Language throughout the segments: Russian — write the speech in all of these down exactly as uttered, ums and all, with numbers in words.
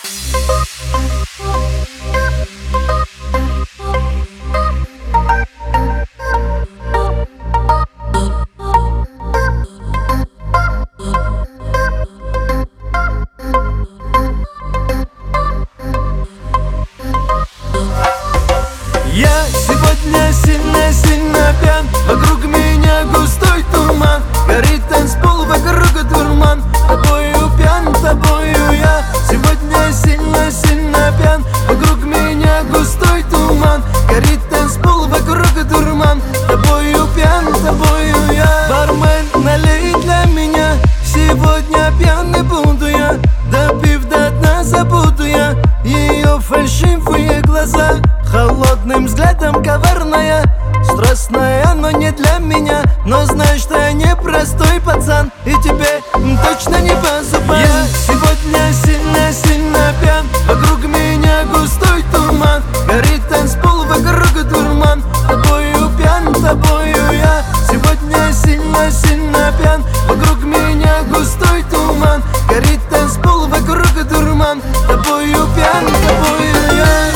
Я сегодня сильно-сильно пьян, вокруг меня густой туман, горит танцпол, вокруг дурман. Тобою пьян, тобою я. Сегодня сильно-сильно пьян, вокруг меня густой туман, горит танцпол, вокруг дурман. Тобою пьян, тобою я. Бармен, налей для меня, сегодня пьяный буду я. Допив до дна, забуду я ее фальшивые глаза, холодным взглядом коварная, страстная, но не для меня. Но знай, что я не простой пацан, и тебе точно не по зубам. Я сегодня сильно-сильно пьян, вокруг меня густой туман, горит танцпол, вокруг дурман. Тобою пьян, тобою я. Сегодня сильно-сильно пьян, вокруг меня густой туман, горит танцпол, вокруг дурман. Тобою пьян, тобою я.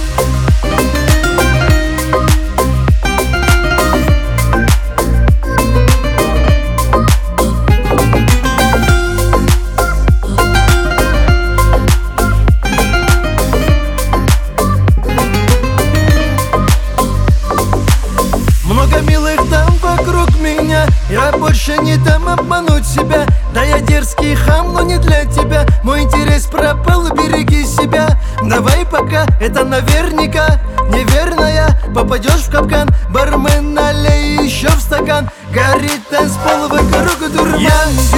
Много милых дам вокруг меня, я больше не дам обмануть себя. Да я дерзкий хам, но не для тебя. Мой интерес пропал, береги себя. Давай пока, это наверняка неверная, попадешь в капкан. Бармен, налей еще в стакан, горит танцпол, вокруг дурман. Я